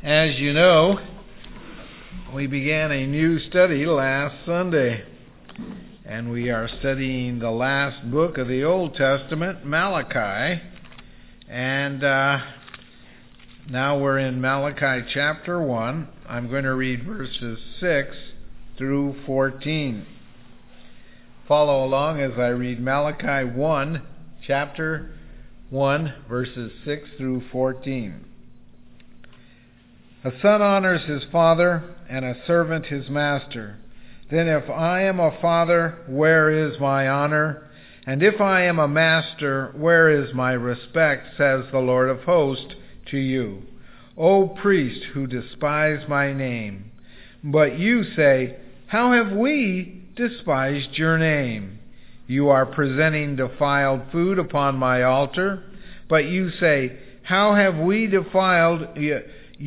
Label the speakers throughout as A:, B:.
A: As you know, we began a new study last Sunday, and we are studying the last book of the Old Testament, Malachi, and now we're in Malachi chapter 1. I'm going to read verses 6 through 14. Follow along as I read Malachi 1, chapter 1, verses 6 through 14. A son honors his father, and a servant his master. Then if I am a father, where is my honor? And if I am a master, where is my respect, says the Lord of hosts to you, O priest who despise my name. But you say, how have we despised your name? You are presenting defiled food upon my altar. But you say, how have we defiled you,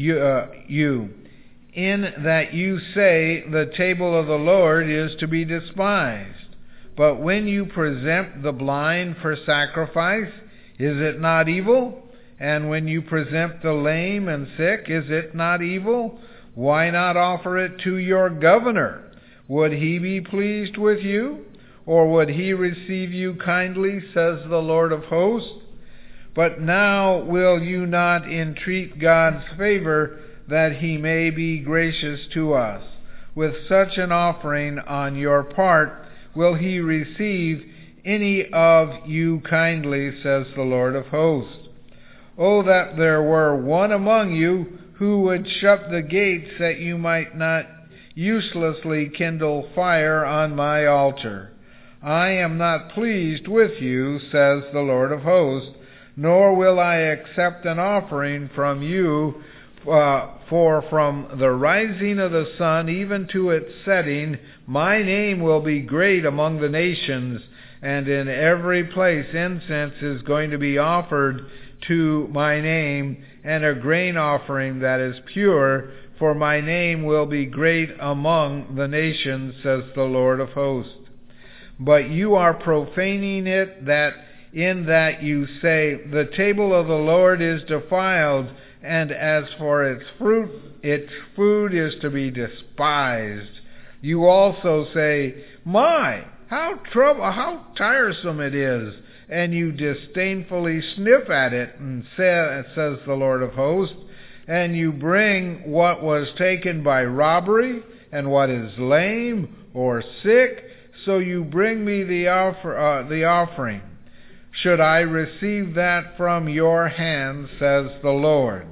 A: in that you say the table of the Lord is to be despised. But when you present the blind for sacrifice, is it not evil? And when you present the lame and sick, is it not evil? Why not offer it to your governor? Would he be pleased with you? Or would he receive you kindly, says the Lord of hosts? But now will you not entreat God's favor, that he may be gracious to us? With such an offering on your part, will he receive any of you kindly, says the Lord of hosts? Oh, that there were one among you who would shut the gates, that you might not uselessly kindle fire on my altar. I am not pleased with you, says the Lord of hosts, nor will I accept an offering from you, for from the rising of the sun even to its setting, my name will be great among the nations, and in every place incense is going to be offered to my name, and a grain offering that is pure, for my name will be great among the nations, says the Lord of hosts. But you are profaning it, in that you say, the table of the Lord is defiled, and as for its fruit, its food is to be despised. You also say, my, how tiresome it is, and you disdainfully sniff at it, and says the Lord of hosts, and you bring what was taken by robbery, and what is lame or sick, so you bring me the offering. Should I receive that from your hand, says the Lord?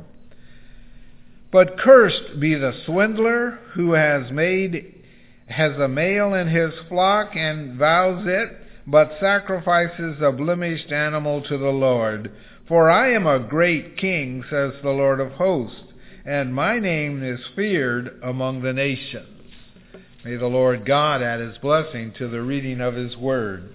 A: But cursed be the swindler who has a male in his flock and vows it, but sacrifices a blemished animal to the Lord. For I am a great king, says the Lord of hosts, and my name is feared among the nations. May the Lord God add his blessing to the reading of his word.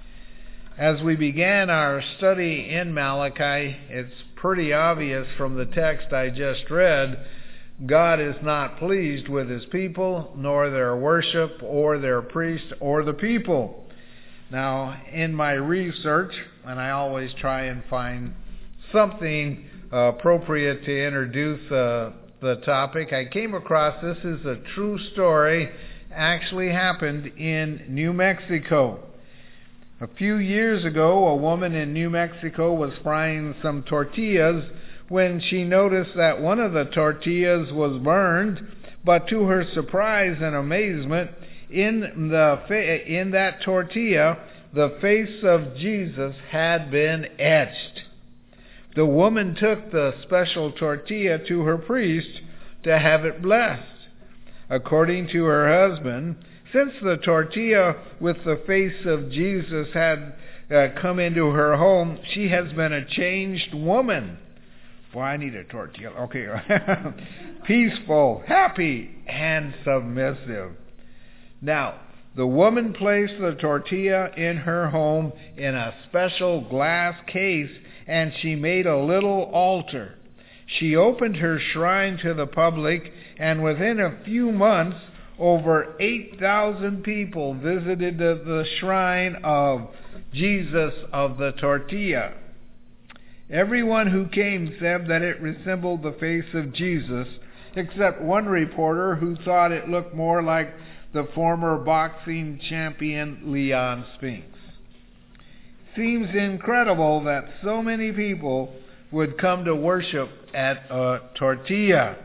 A: As we began our study in Malachi, it's pretty obvious from the text I just read, God is not pleased with his people, nor their worship, or their priests, or the people. Now, in my research, and I always try and find something appropriate to introduce the topic, I came across, this is a true story, actually happened in New Mexico. A few years ago, a woman in New Mexico was frying some tortillas when she noticed that one of the tortillas was burned, but to her surprise and amazement, in that tortilla, the face of Jesus had been etched. The woman took the special tortilla to her priest to have it blessed. According to her husband, since the tortilla with the face of Jesus had come into her home, she has been a changed woman. Boy, I need a tortilla. Okay. Peaceful, happy, and submissive. Now, the woman placed the tortilla in her home in a special glass case, and she made a little altar. She opened her shrine to the public, and within a few months, over 8,000 people visited the shrine of Jesus of the tortilla. Everyone who came said that it resembled the face of Jesus, except one reporter who thought it looked more like the former boxing champion Leon Spinks. Seems incredible that so many people would come to worship at a tortilla.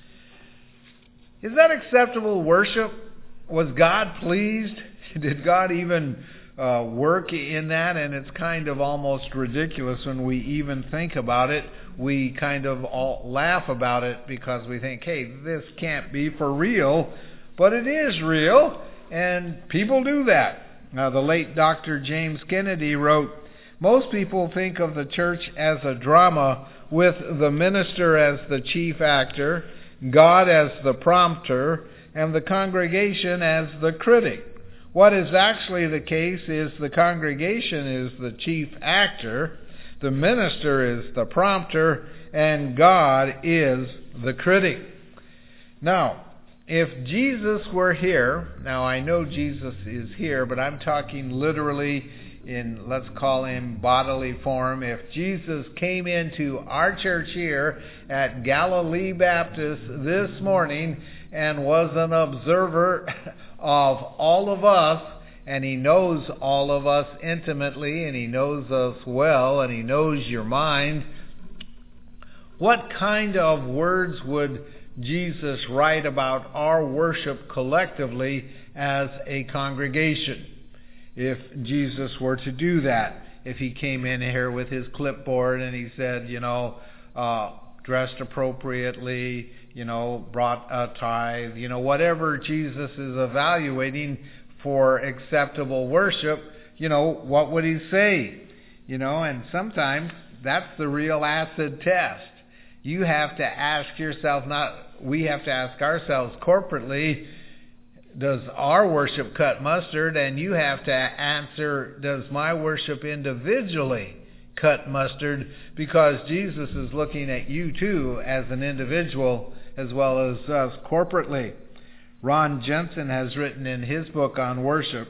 A: Is that acceptable worship? Was God pleased? Did God even work in that? And it's kind of almost ridiculous when we even think about it. We kind of all laugh about it because we think, hey, this can't be for real. But it is real, and people do that. Now, the late Dr. James Kennedy wrote, "Most people think of the church as a drama with the minister as the chief actor, God as the prompter, and the congregation as the critic. What is actually the case is the congregation is the chief actor, the minister is the prompter, and God is the critic." Now, if Jesus were here, now I know Jesus is here, but I'm talking literally in, let's call him bodily form. If Jesus came into our church here at Galilee Baptist this morning and was an observer of all of us, and he knows all of us intimately, and he knows us well, and he knows your mind, what kind of words would Jesus write about our worship collectively as a congregation? If Jesus were to do that, if he came in here with his clipboard and he said, dressed appropriately, brought a tithe, whatever Jesus is evaluating for acceptable worship, what would he say? And sometimes that's the real acid test. You have to ask yourself, we have to ask ourselves corporately, does our worship cut mustard? And you have to answer, does my worship individually cut mustard? Because Jesus is looking at you too as an individual as well as us corporately. Ron Jensen has written in his book on worship,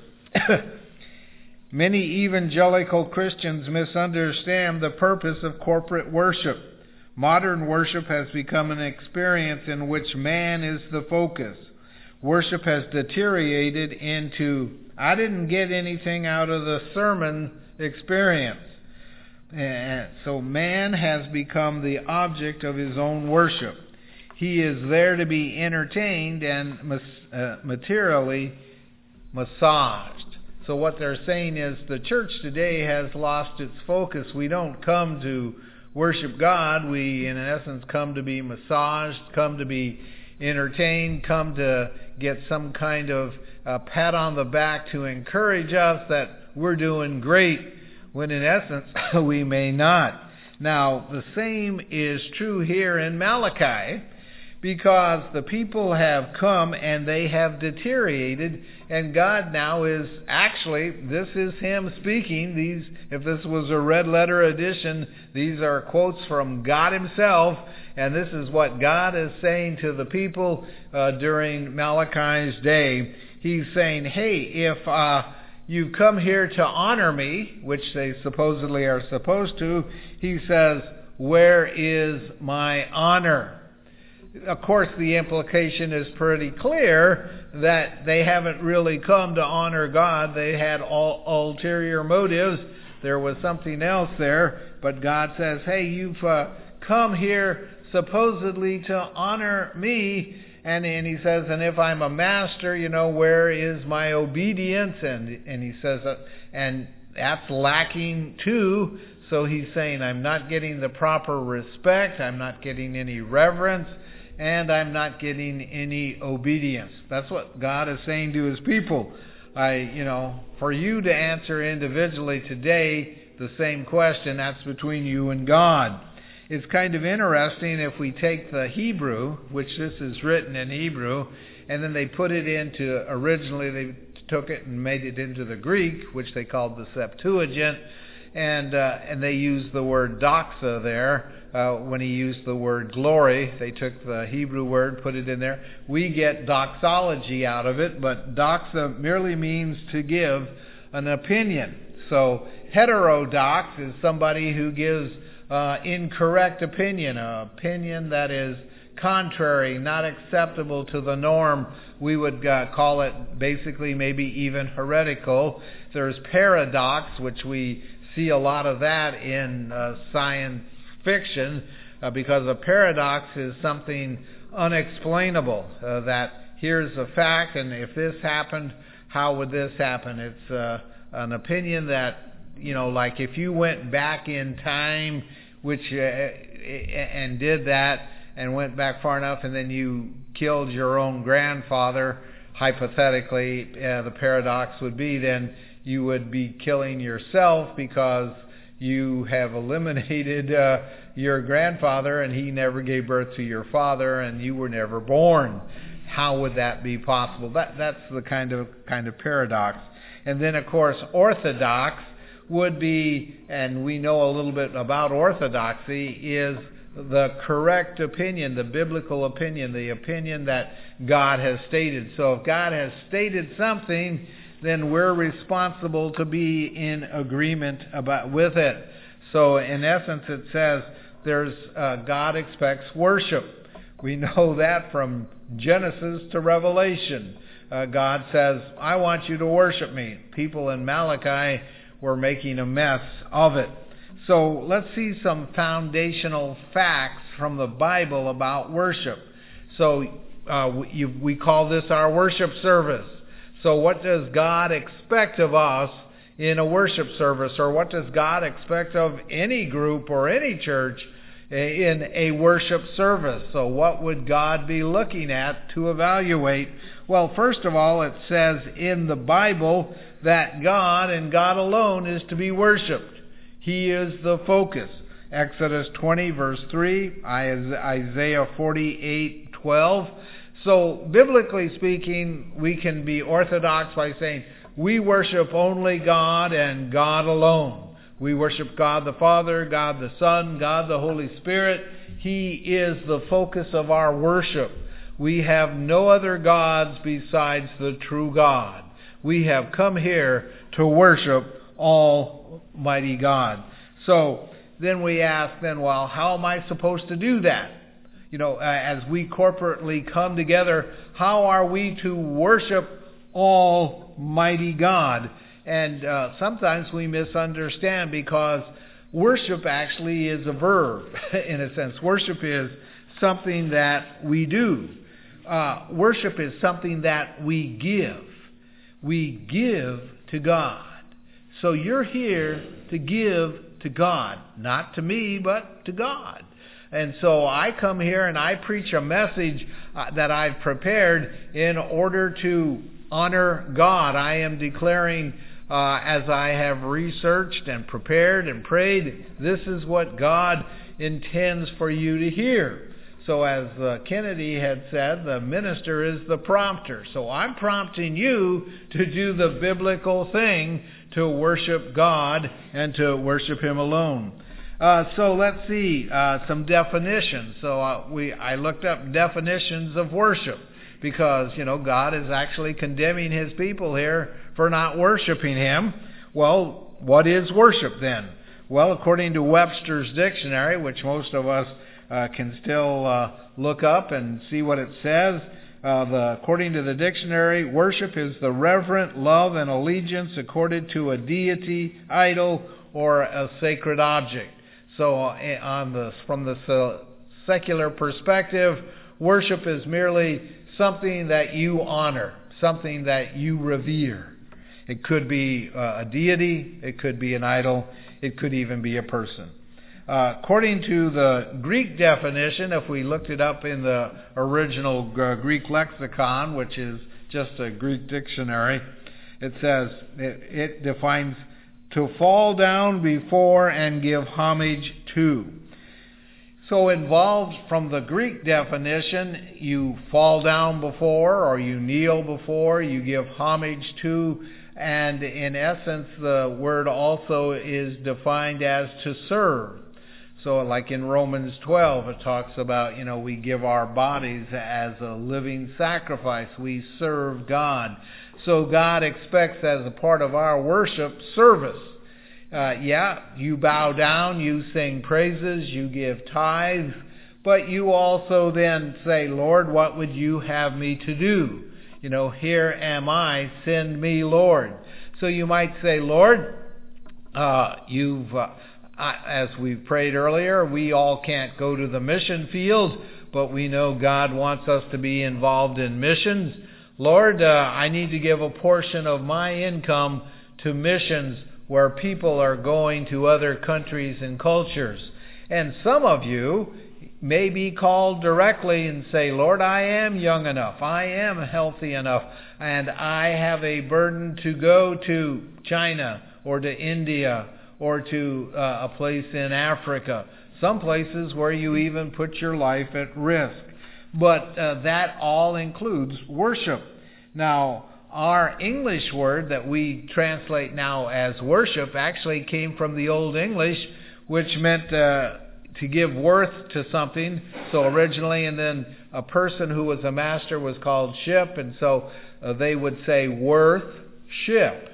A: many evangelical Christians misunderstand the purpose of corporate worship. Modern worship has become an experience in which man is the focus. Worship has deteriorated into, I didn't get anything out of the sermon experience. And so man has become the object of his own worship. He is there to be entertained and materially massaged. So what they're saying is the church today has lost its focus. We don't come to worship God. We, in essence, come to be massaged, come to be entertained, come to get some kind of pat on the back to encourage us that we're doing great, when in essence we may not. Now, the same is true here in Malachi, because the people have come and they have deteriorated, and God now is actually, this is Him speaking. If this was a red letter edition, these are quotes from God Himself, and this is what God is saying to the people during Malachi's day. He's saying, hey, if you've come here to honor me, which they supposedly are supposed to, He says, where is my honor? Of course, the implication is pretty clear that they haven't really come to honor God. They had ulterior motives. There was something else there. But God says, hey, you've come here supposedly to honor me. And He says, and if I'm a master, where is my obedience? And He says, and that's lacking too. So He's saying, I'm not getting the proper respect. I'm not getting any reverence. And I'm not getting any obedience. That's what God is saying to His people. For you to answer individually today the same question, that's between you and God. It's kind of interesting if we take the Hebrew, which this is written in Hebrew, and then they put it into, originally they took it and made it into the Greek, which they called the Septuagint, and they used the word doxa there. When He used the word glory, they took the Hebrew word, put it in there. We get doxology out of it, but doxa merely means to give an opinion. So heterodox is somebody who gives incorrect opinion, an opinion that is contrary, not acceptable to the norm. We would call it basically maybe even heretical. There's paradox, which we see a lot of that in science fiction, because a paradox is something unexplainable, that here's a fact, and if this happened, how would this happen? It's an opinion that, like if you went back in time, and did that, and went back far enough, and then you killed your own grandfather, hypothetically, the paradox would be then you would be killing yourself because you have eliminated your grandfather, and he never gave birth to your father, and you were never born. How would that be possible? That's the kind of paradox. And then, of course, orthodox would be, and we know a little bit about orthodoxy, is the correct opinion, the biblical opinion, the opinion that God has stated. So if God has stated something, then we're responsible to be in agreement with it. So in essence, it says God expects worship. We know that from Genesis to Revelation. God says, I want you to worship me. People in Malachi were making a mess of it. So let's see some foundational facts from the Bible about worship. So we call this our worship service. So what does God expect of us in a worship service? Or what does God expect of any group or any church in a worship service? So what would God be looking at to evaluate? Well, first of all, it says in the Bible that God and God alone is to be worshipped. He is the focus. Exodus 20, verse 3, Isaiah 48:12. So, biblically speaking, we can be orthodox by saying we worship only God and God alone. We worship God the Father, God the Son, God the Holy Spirit. He is the focus of our worship. We have no other gods besides the true God. We have come here to worship Almighty God. So then we ask, well, how am I supposed to do that? As we corporately come together, how are we to worship Almighty God? And sometimes we misunderstand, because worship actually is a verb, in a sense. Worship is something that we do. Worship is something that we give. We give to God. So you're here to give to God, not to me, but to God. And so I come here and I preach a message that I've prepared in order to honor God. I am declaring, as I have researched and prepared and prayed, this is what God intends for you to hear. So as Kennedy had said, the minister is the prompter. So I'm prompting you to do the biblical thing, to worship God and to worship Him alone. So let's see some definitions. So I looked up definitions of worship, because, God is actually condemning His people here for not worshiping Him. Well, what is worship then? Well, according to Webster's dictionary, which most of us can still look up and see what it says. According to the dictionary, worship is the reverent love and allegiance accorded to a deity, idol, or a sacred object. So from the secular perspective, worship is merely something that you honor, something that you revere. It could be a deity, it could be an idol, it could even be a person. According to the Greek definition, if we looked it up in the original Greek lexicon, which is just a Greek dictionary, it says, it defines to fall down before and give homage to. So involved from the Greek definition, you fall down before, or you kneel before, you give homage to, and in essence the word also is defined as to serve. So like in Romans 12, it talks about, we give our bodies as a living sacrifice. We serve God. So God expects, as a part of our worship service, you bow down, you sing praises, you give tithes, but you also then say, Lord, what would you have me to do? Here am I, send me, Lord. So you might say, Lord, as we prayed earlier, we all can't go to the mission field, but we know God wants us to be involved in missions. Lord, I need to give a portion of my income to missions where people are going to other countries and cultures. And some of you may be called directly and say, Lord, I am young enough, I am healthy enough, and I have a burden to go to China or to India or to a place in Africa, some places where you even put your life at risk. But that all includes worship. Now, our English word that we translate now as worship actually came from the Old English, which meant to give worth to something. So originally, and then a person who was a master was called ship, and so they would say worth ship,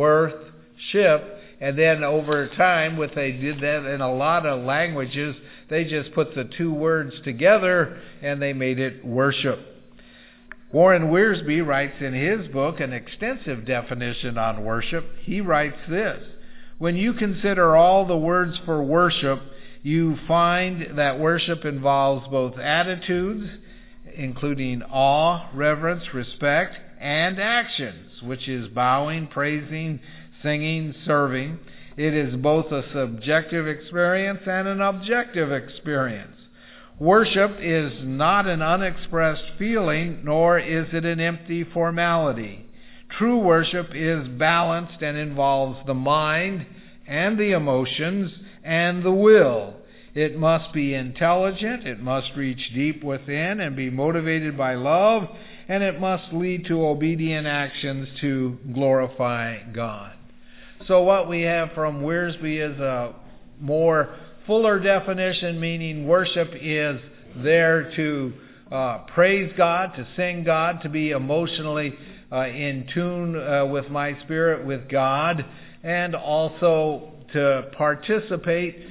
A: and then over time, what they did that in a lot of languages, they just put the two words together and they made it worship. Warren Wiersbe writes in his book an extensive definition on worship. He writes this: when you consider all the words for worship, you find that worship involves both attitudes, including awe, reverence, respect, and actions, which is bowing, praising, singing, serving. It is both a subjective experience and an objective experience. Worship is not an unexpressed feeling, nor is it an empty formality. True worship is balanced and involves the mind and the emotions and the will. It must be intelligent, it must reach deep within and be motivated by love, and it must lead to obedient actions to glorify God. So what we have from Wiersbe is a more fuller definition, meaning worship is there to praise God, to sing God, to be emotionally in tune with my spirit with God, and also to participate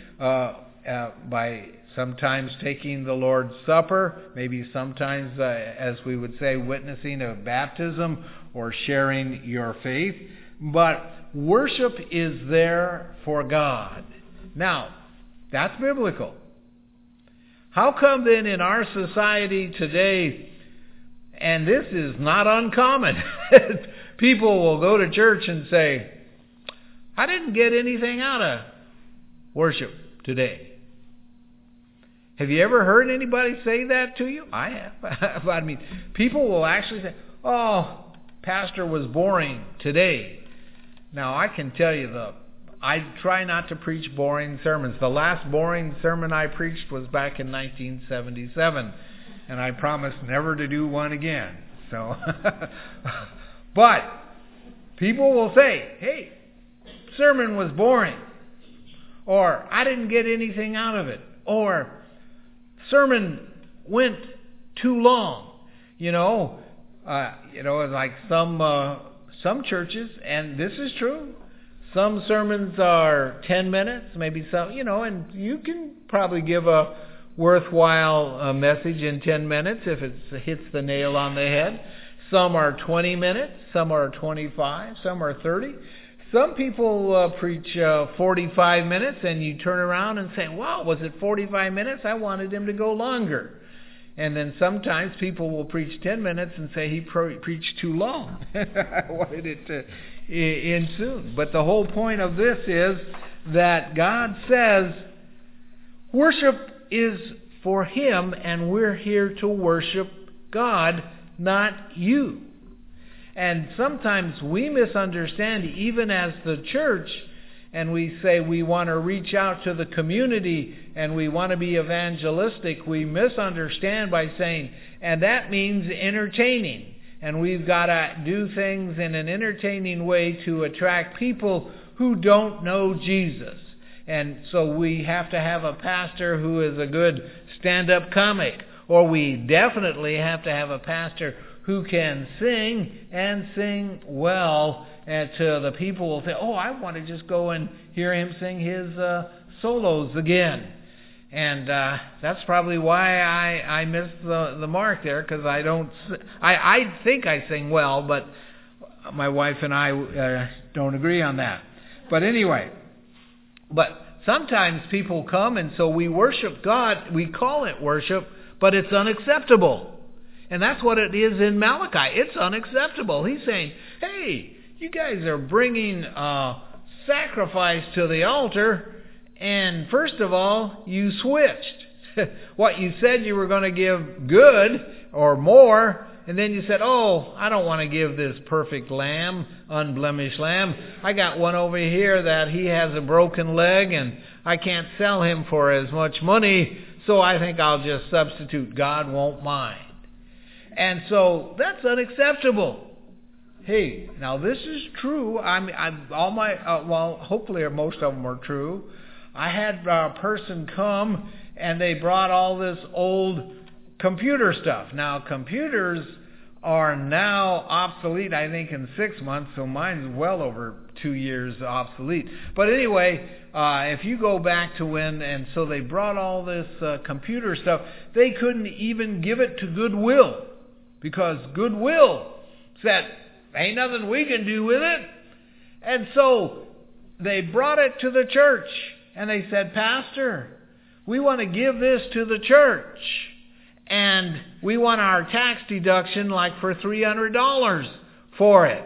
A: by sometimes taking the Lord's Supper, maybe sometimes, as we would say, witnessing a baptism or sharing your faith. But worship is there for God. Now, that's biblical. How come then in our society today, and this is not uncommon, people will go to church and say, I didn't get anything out of worship today. Have you ever heard anybody say that to you? I have. I mean, people will actually say, oh, pastor was boring today. Now, I can tell you, I try not to preach boring sermons. The last boring sermon I preached was back in 1977, and I promised never to do one again. So, but people will say, hey, sermon was boring, or I didn't get anything out of it, or sermon went too long. Like some churches, and this is true, some sermons are 10 minutes, maybe some, and you can probably give a worthwhile message in 10 minutes if it hits the nail on the head. Some are 20 minutes, some are 25, some are 30. Some people preach 45 minutes, and you turn around and say, wow, was it 45 minutes? I wanted him to go longer. And then sometimes people will preach 10 minutes and say he preached too long. I wanted it to end soon. But the whole point of this is that God says worship is for Him, and we're here to worship God, not you. And sometimes we misunderstand, even as the church, and we say we want to reach out to the community and we want to be evangelistic. We misunderstand by saying, and that means entertaining. And we've got to do things in an entertaining way to attract people who don't know Jesus. And so we have to have a pastor who is a good stand-up comic. Or we definitely have to have a pastor who can sing and sing well, and to the people will say, oh, I want to just go and hear him sing his solos again. And that's probably why I missed the mark there, because I think I sing well, but my wife and I don't agree on that. But anyway, sometimes people come, and so we worship God. We call it worship, but it's unacceptable. And that's what it is in Malachi. It's unacceptable. He's saying, hey, you guys are bringing sacrifice to the altar, and first of all, you switched. What you said you were going to give good or more, and then you said, oh, I don't want to give this perfect lamb, unblemished lamb. I got one over here that he has a broken leg, and I can't sell him for as much money, so I think I'll just substitute. God won't mind. And so that's unacceptable. Hey, now this is true. Hopefully most of them are true. I had a person come, and they brought all this old computer stuff. Now, computers are now obsolete, I think, in 6 months, so mine's well over 2 years obsolete. But anyway, if you go back to when, and so they brought all this computer stuff, they couldn't even give it to Goodwill, because Goodwill said, ain't nothing we can do with it. And so they brought it to the church, and they said, Pastor, we want to give this to the church, and we want our tax deduction like for $300 for it.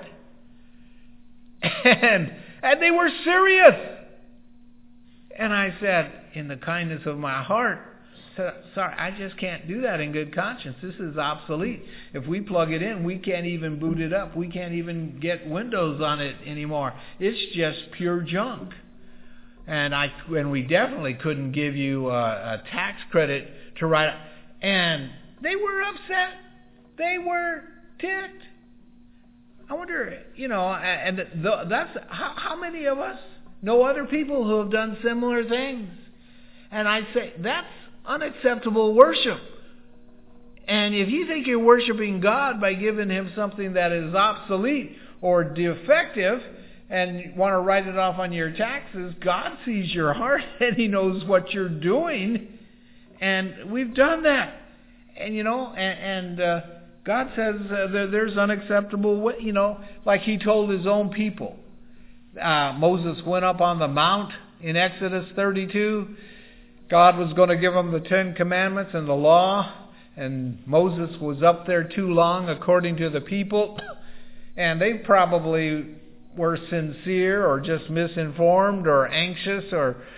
A: And they were serious. And I said, in the kindness of my heart, sorry, I just can't do that in good conscience. This is obsolete. If we plug it in, we can't even boot it up. We can't even get Windows on it anymore. It's just pure junk. And we definitely couldn't give you a tax credit to write. And they were upset. They were ticked. I wonder, that's how many of us know other people who have done similar things. And I say, that's unacceptable worship. And if you think you're worshiping God by giving him something that is obsolete or defective and you want to write it off on your taxes, God sees your heart and he knows what you're doing. And we've done that. And God says there's unacceptable, like he told his own people. Moses went up on the mount in Exodus 32. God was going to give them the 10 Commandments and the law, and Moses was up there too long according to the people, and they probably were sincere or just misinformed or anxious,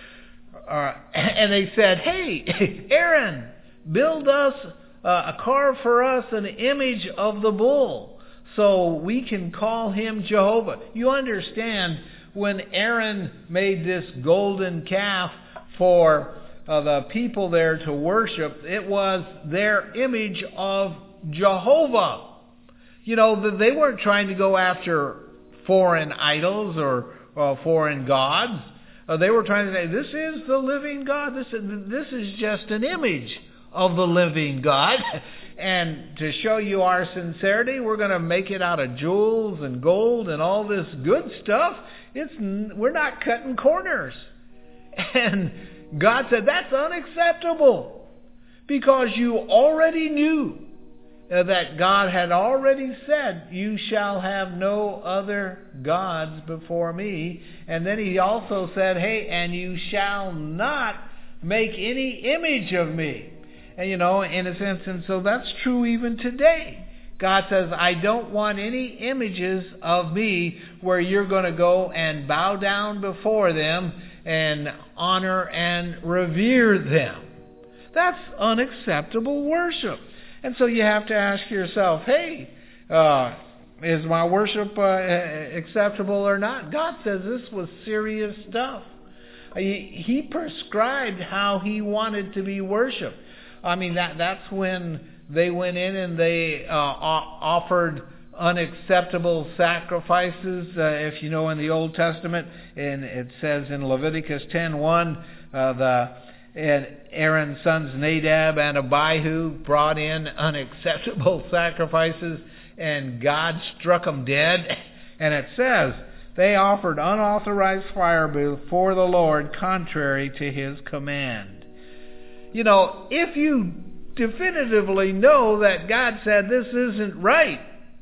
A: and they said, hey, Aaron, build us carve for us an image of the bull so we can call him Jehovah. You understand, when Aaron made this golden calf for the people there to worship, it was their image of Jehovah. They weren't trying to go after foreign idols or foreign gods. They were trying to say, this is the living God. This is just an image of the living God. And to show you our sincerity, we're going to make it out of jewels and gold and all this good stuff. We're not cutting corners. And God said, that's unacceptable, because you already knew that God had already said, you shall have no other gods before me. And then he also said, hey, and you shall not make any image of me. And in a sense, and so that's true even today. God says, I don't want any images of me where you're going to go and bow down before them and honor and revere them. That's unacceptable worship. And so you have to ask yourself, hey, is my worship acceptable or not? God says this was serious stuff. He prescribed how he wanted to be worshipped. I mean, that's when they went in and they offered unacceptable sacrifices. If in the Old Testament, and it says in Leviticus 10:1, and Aaron's sons Nadab and Abihu brought in unacceptable sacrifices, and God struck them dead. And it says, they offered unauthorized fire before the Lord, contrary to His command. You know, if you definitively know that God said this isn't right,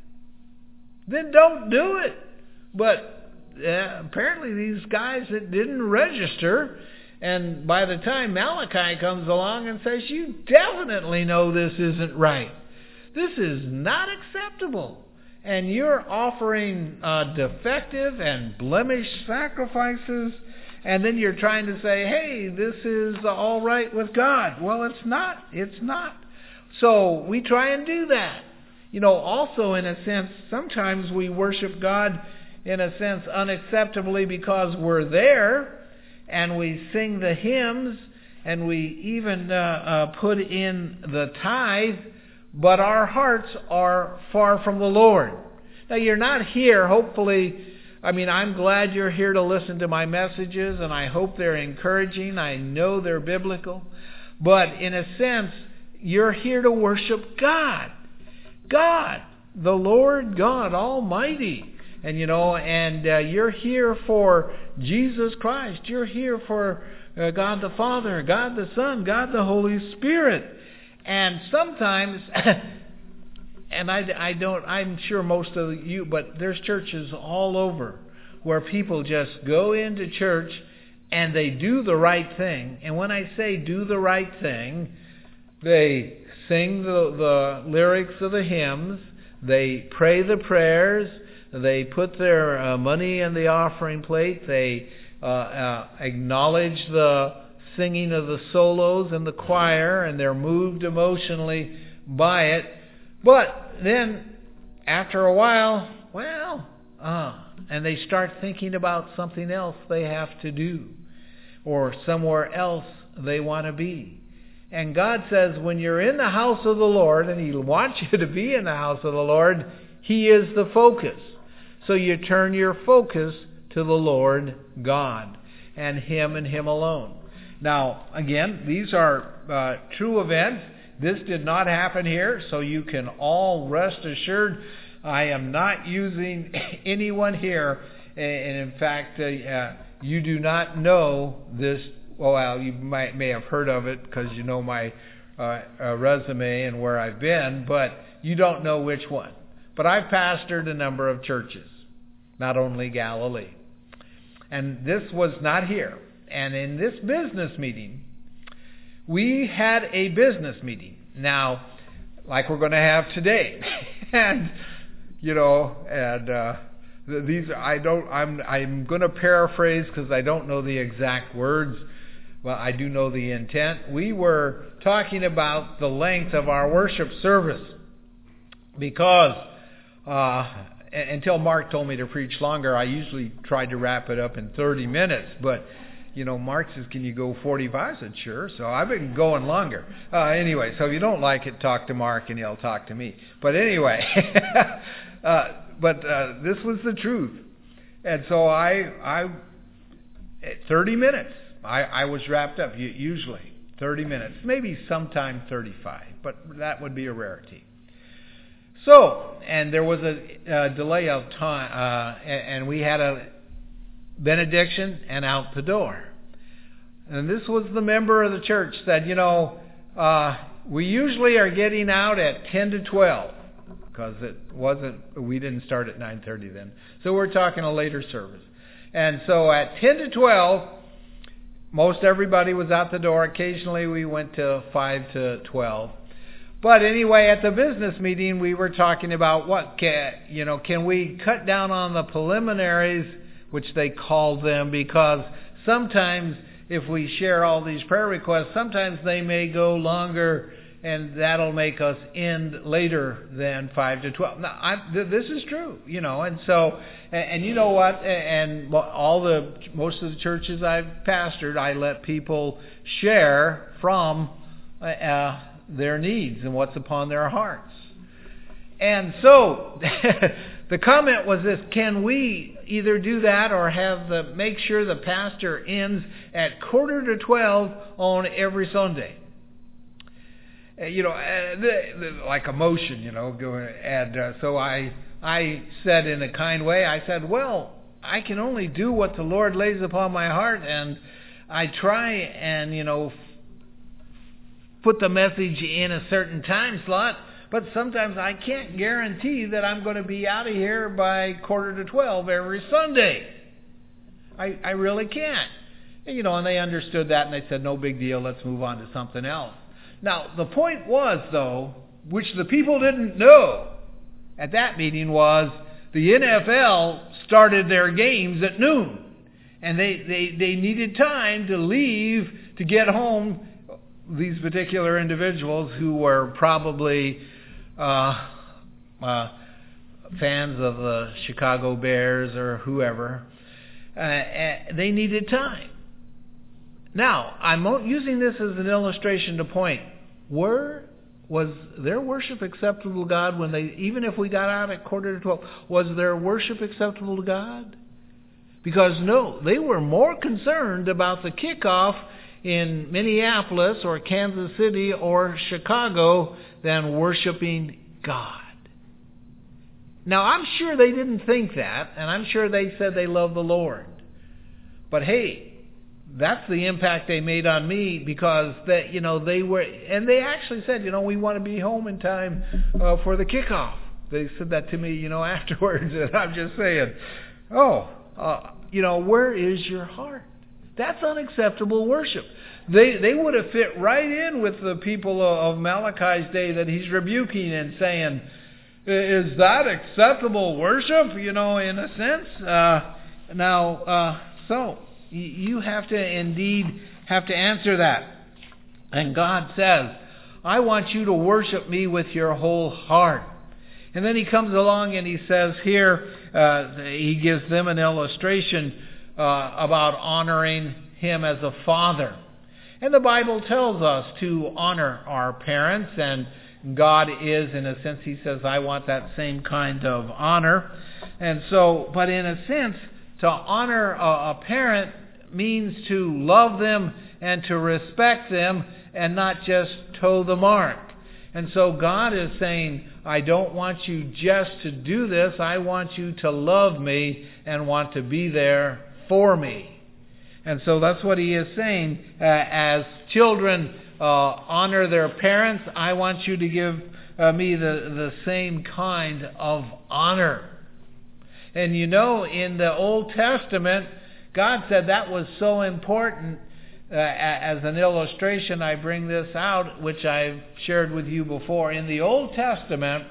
A: then don't do it. But apparently these guys that didn't register, and by the time Malachi comes along and says, you definitely know this isn't right. This is not acceptable. And you're offering defective and blemished sacrifices, and then you're trying to say, hey, this is all right with God. Well, it's not. It's not. So we try and do that. You know, also in a sense, sometimes we worship God in a sense unacceptably because we're there, and we sing the hymns, and we even put in the tithe, but our hearts are far from the Lord. Now, you're not here, hopefully. I mean, I'm glad you're here to listen to my messages, and I hope they're encouraging. I know they're biblical. But in a sense, you're here to worship God. God, the Lord God Almighty. And, you know, and you're here for Jesus Christ. You're here for God the Father, God the Son, God the Holy Spirit. And sometimes, and I'm sure most of you, but there's churches all over where people just go into church and they do the right thing. And when I say do the right thing, they sing the lyrics of the hymns, they pray the prayers, they put their money in the offering plate, they acknowledge the singing of the solos in the choir, and they're moved emotionally by it. But then, after a while, and they start thinking about something else they have to do, or somewhere else they want to be. And God says, when you're in the house of the Lord, and He wants you to be in the house of the Lord, He is the focus. So you turn your focus to the Lord God, and Him alone. Now, again, these are true events. This did not happen here, so you can all rest assured I am not using anyone here. And in fact, you do not know this. Well, you may have heard of it because you know my resume and where I've been, but you don't know which one. But I've pastored a number of churches, not only Galilee. And this was not here. And in this business meeting, we had a business meeting. Now, like we're going to have today. And, you know, and these I'm going to paraphrase because I don't know the exact words. Well, I do know the intent. We were talking about the length of our worship service because until Mark told me to preach longer, I usually tried to wrap it up in 30 minutes. But, you know, Mark says, can you go 45? I said, sure. So I've been going longer. Anyway, so if you don't like it, talk to Mark and he'll talk to me. But anyway, this was the truth. And so 30 minutes, I was wrapped up, usually 30 minutes, maybe sometime 35, but that would be a rarity. So, and there was a delay of time, and we had a benediction and out the door. And this was the member of the church said, you know, we usually are getting out at 10 to 12 because we didn't start at 9:30 then. So we're talking a later service. And so at 10 to 12, most everybody was out the door. Occasionally we went to 5 to 12. But anyway, at the business meeting, we were talking about can we cut down on the preliminaries, which they call them, because sometimes if we share all these prayer requests, sometimes they may go longer, and that'll make us end later than 5 to 12. Now, this is true, you know, and so, and you know what, and most of the churches I've pastored, I let people share from their needs and what's upon their hearts. And so the comment was this: can we either do that or make sure the pastor ends at 11:45 on every Sunday? Like a motion, go add. So I said in a kind way, I said, well, I can only do what the Lord lays upon my heart, and I try and, put the message in a certain time slot, but sometimes I can't guarantee that I'm going to be out of here by 11:45 every Sunday. I really can't. And they understood that, and they said, no big deal, let's move on to something else. Now, the point was, though, which the people didn't know at that meeting, was the NFL started their games at noon. And they needed time to leave to get home, these particular individuals who were probably fans of the Chicago Bears or whoever. They needed time. Now, I'm using this as an illustration to point, was their worship acceptable to God when even if we got out at 11:45, was their worship acceptable to God? Because no, they were more concerned about the kickoff in Minneapolis or Kansas City or Chicago than worshiping God. Now, I'm sure they didn't think that, and I'm sure they said they loved the Lord. But hey, that's the impact they made on me, because they were, and they actually said, we want to be home in time for the kickoff. They said that to me, afterwards, and I'm just saying, where is your heart? That's unacceptable worship. They would have fit right in with the people of Malachi's day that he's rebuking and saying, is that acceptable worship? In a sense. So you have to indeed have to answer that. And God says, I want you to worship me with your whole heart. And then he comes along and he says here, he gives them an illustration about honoring him as a father. And the Bible tells us to honor our parents, and God is, in a sense, he says, I want that same kind of honor. And so, but in a sense, to honor a parent means to love them and to respect them and not just toe the mark. And so God is saying, I don't want you just to do this. I want you to love me and want to be there for me. And so that's what he is saying. As children honor their parents, I want you to give me the same kind of honor. And in the Old Testament, God said that was so important. As an illustration, I bring this out, which I've shared with you before. In the Old Testament,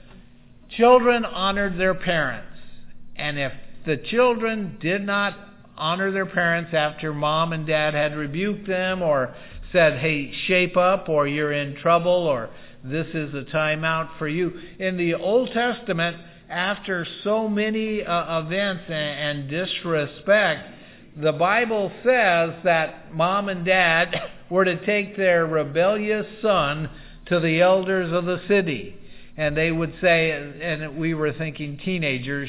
A: children honored their parents. And if the children did not honor their parents after mom and dad had rebuked them or said, hey, shape up, or you're in trouble, or this is a time out for you. In the Old Testament, after so many events and disrespect, the Bible says that mom and dad were to take their rebellious son to the elders of the city. And they would say, and we were thinking teenagers,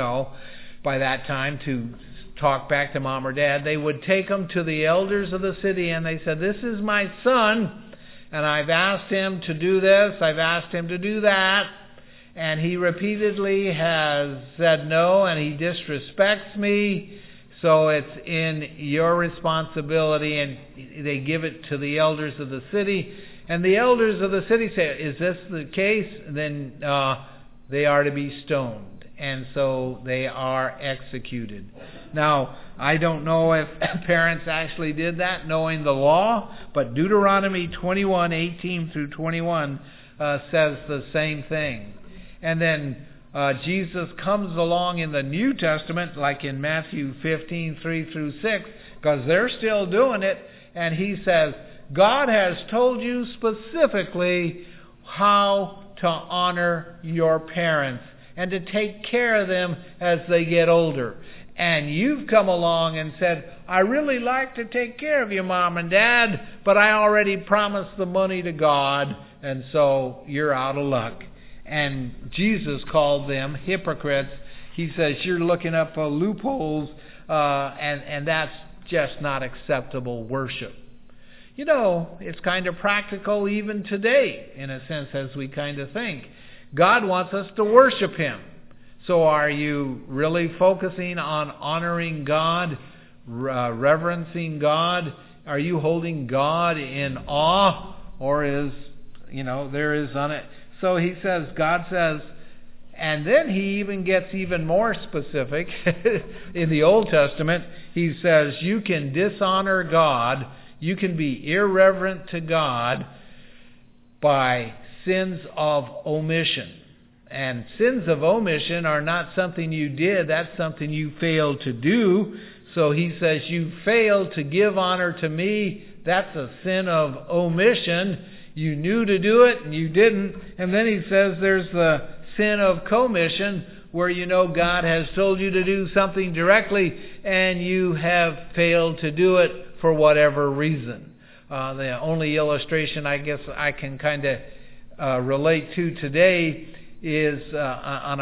A: by that time, to talk back to mom or dad, they would take them to the elders of the city and they said, this is my son, and I've asked him to do this, I've asked him to do that, and he repeatedly has said no, and he disrespects me, so it's in your responsibility. And they give it to the elders of the city, and the elders of the city say, is this the case? Then they are to be stoned. And so they are executed. Now, I don't know if parents actually did that, knowing the law, but Deuteronomy 21:18 through 21 says the same thing. And then Jesus comes along in the New Testament, like in Matthew 15:3 through 6, because they're still doing it, and he says, God has told you specifically how to honor your parents and to take care of them as they get older. And you've come along and said, I really like to take care of you, Mom and Dad, but I already promised the money to God, and so you're out of luck. And Jesus called them hypocrites. He says, you're looking up loopholes, and that's just not acceptable worship. You know, it's kind of practical even today, in a sense, as we kind of think. God wants us to worship Him. So are you really focusing on honoring God, reverencing God? Are you holding God in awe? Or is, there is on it. So he says, God says, and then he even gets even more specific. In the Old Testament, he says, you can dishonor God, you can be irreverent to God by sins of omission. And sins of omission are not something you did, that's something you failed to do. So he says, you failed to give honor to me, that's a sin of omission. You knew to do it and you didn't. And then he says there's the sin of commission, where God has told you to do something directly and you have failed to do it for whatever reason. The only illustration I guess I can kind of relate to today is on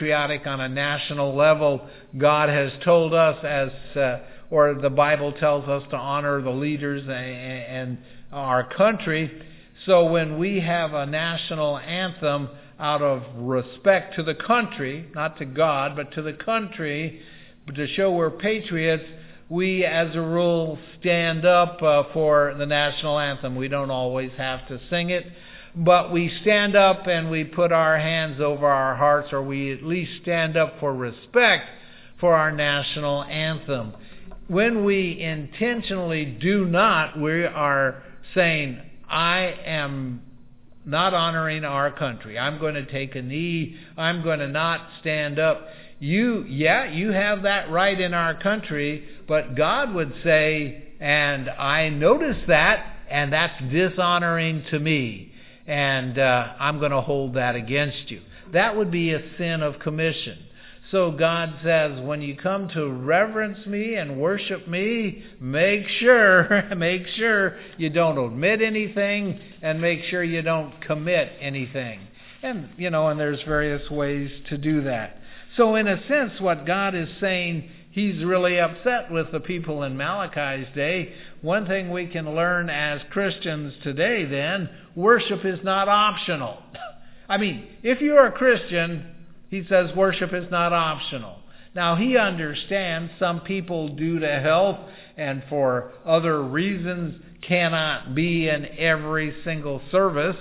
A: a national level. God has told us or the Bible tells us to honor the leaders and our country. So when we have a national anthem out of respect to the country, not to God, but to the country, to show we're patriots, we as a rule stand up for the national anthem. We don't always have to sing it, but we stand up and we put our hands over our hearts, or we at least stand up for respect for our national anthem. When we intentionally do not, we are saying, I am not honoring our country. I'm going to take a knee. I'm going to not stand up. You have that right in our country, but God would say, and I notice that, and that's dishonoring to me, and I'm going to hold that against you. That would be a sin of commission. So God says, when you come to reverence me and worship me, make sure you don't omit anything, and make sure you don't commit anything. And, and there's various ways to do that. So in a sense, what God is saying, He's really upset with the people in Malachi's day. One thing we can learn as Christians today then, worship is not optional. I mean, if you're a Christian, He says worship is not optional. Now, He understands some people, due to health and for other reasons, cannot be in every single service.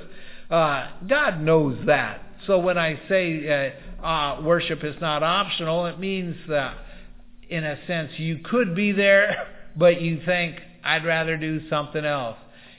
A: God knows that. So when I say worship is not optional, it means that, in a sense, you could be there, but you think, I'd rather do something else.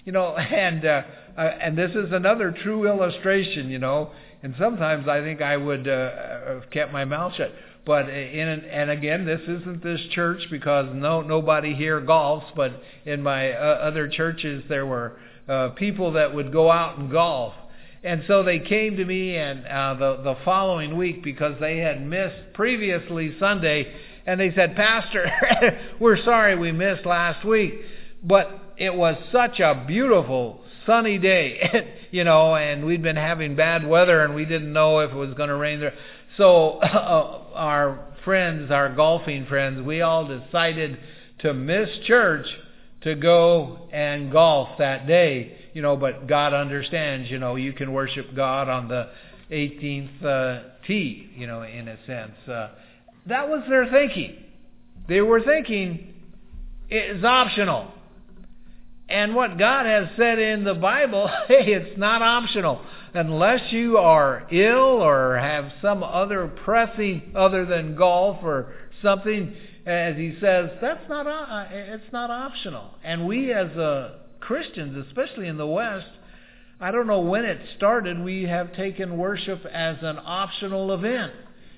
A: And this is another true illustration, And sometimes I think I would have kept my mouth shut. But and again, this isn't this church, because nobody here golfs. But in my other churches, there were people that would go out and golf. And so they came to me and the following week, because they had missed previously Sunday, and they said, Pastor, we're sorry we missed last week, but it was such a beautiful sunny day, and we'd been having bad weather and we didn't know if it was going to rain there. So our friends, our golfing friends, we all decided to miss church to go and golf that day. But God understands, you can worship God on the 18th tee, in a sense. That was their thinking. They were thinking it's optional. And what God has said in the Bible, hey, it's not optional. Unless you are ill or have some other pressing other than golf or something, as He says, it's not optional. And we as Christians, especially in the West, I don't know when it started, we have taken worship as an optional event.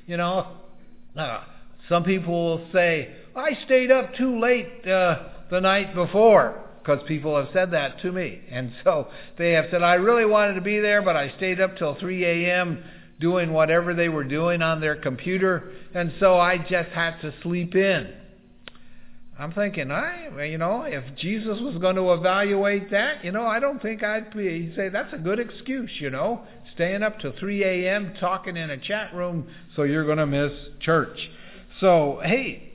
A: Some people will say, I stayed up too late the night before. Because people have said that to me. And so they have said, I really wanted to be there, but I stayed up till 3 a.m. doing whatever they were doing on their computer, and so I just had to sleep in. I'm thinking, if Jesus was going to evaluate that, I don't think he'd say that's a good excuse, staying up to 3 a.m. talking in a chat room so you're going to miss church. So, hey,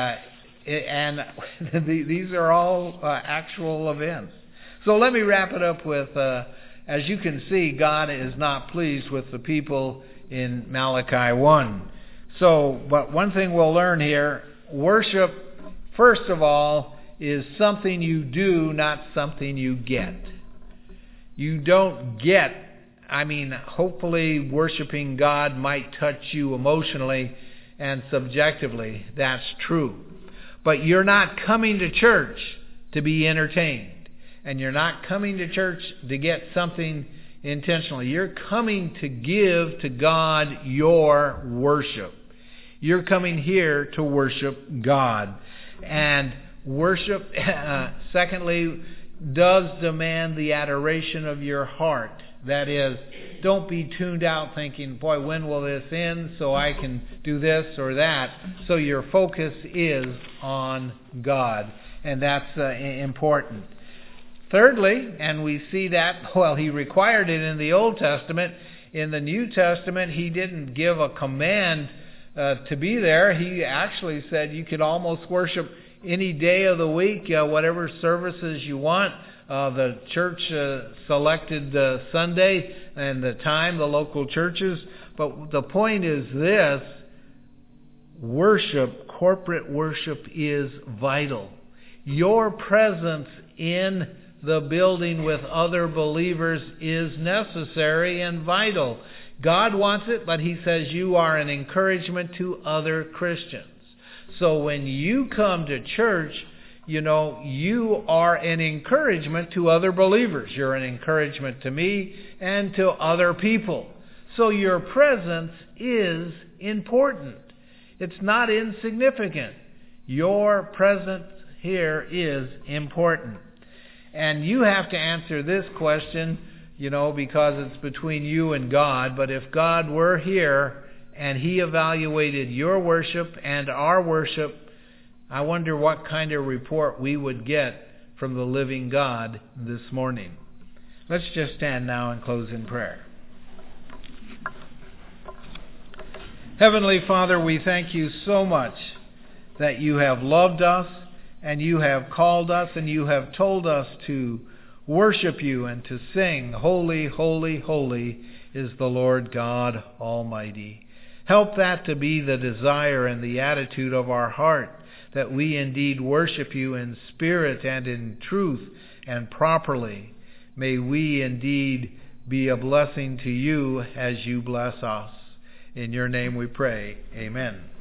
A: and these are all actual events. So let me wrap it up with, as you can see, God is not pleased with the people in Malachi 1. So, but one thing we'll learn here, worship, first of all, is something you do, not something you get. You don't get, hopefully worshiping God might touch you emotionally and subjectively. That's true. But you're not coming to church to be entertained. And you're not coming to church to get something intentionally. You're coming to give to God your worship. You're coming here to worship God. And worship, secondly, does demand the adoration of your heart. That is, don't be tuned out thinking, boy, when will this end so I can do this or that. So your focus is on God. And that's important. Thirdly, and we see that, he required it in the Old Testament. In the New Testament, he didn't give a command to be there. He actually said you could almost worship any day of the week, whatever services you want. The church selected Sunday and the time, the local churches. But the point is this, worship, corporate worship is vital. Your presence in the building with other believers is necessary and vital. God wants it, but He says you are an encouragement to other Christians. So when you come to church, you are an encouragement to other believers. You're an encouragement to me and to other people. So your presence is important. It's not insignificant. Your presence here is important. And you have to answer this question, because it's between you and God. But if God were here and He evaluated your worship and our worship, I wonder what kind of report we would get from the living God this morning. Let's just stand now and close in prayer. Heavenly Father, we thank You so much that You have loved us, and You have called us, and You have told us to worship You and to sing, Holy, holy, holy is the Lord God Almighty. Help that to be the desire and the attitude of our heart, that we indeed worship You in spirit and in truth and properly. May we indeed be a blessing to You as You bless us. In Your name we pray. Amen.